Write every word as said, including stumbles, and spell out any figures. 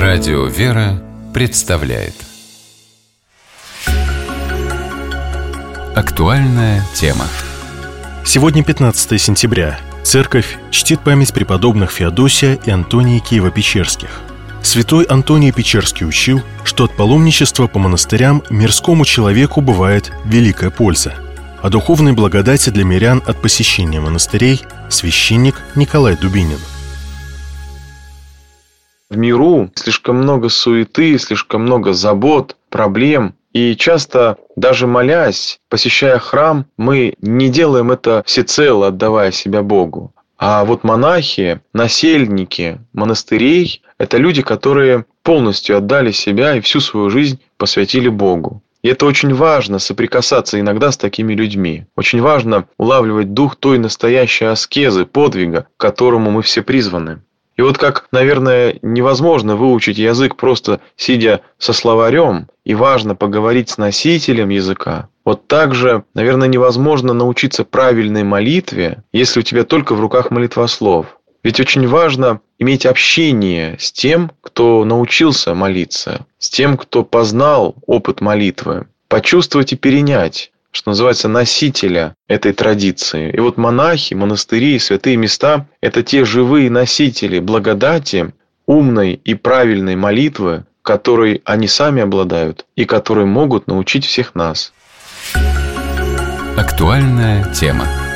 Радио «Вера» представляет актуальная тема. Сегодня пятнадцатое сентября. Церковь чтит память преподобных Феодосия и Антония Киево-Печерских. Святой Антоний Печерский учил, что от паломничества по монастырям мирскому человеку бывает великая польза. О духовной благодати для мирян от посещения монастырей священник Николай Дубинин. В миру слишком много суеты, слишком много забот, проблем. И часто, даже молясь, посещая храм, мы не делаем это всецело, отдавая себя Богу. А вот монахи, насельники монастырей – это люди, которые полностью отдали себя и всю свою жизнь посвятили Богу. И это очень важно, соприкасаться иногда с такими людьми. Очень важно улавливать дух той настоящей аскезы, подвига, к которому мы все призваны. И вот как, наверное, невозможно выучить язык, просто сидя со словарем, и важно поговорить с носителем языка, вот так же, наверное, невозможно научиться правильной молитве, если у тебя только в руках молитвослов. Ведь очень важно иметь общение с тем, кто научился молиться, с тем, кто познал опыт молитвы, почувствовать и перенять, что называется, носителя этой традиции. И вот монахи, монастыри, святые места – это те живые носители благодати, умной и правильной молитвы, которой они сами обладают и которые могут научить всех нас. Актуальная тема.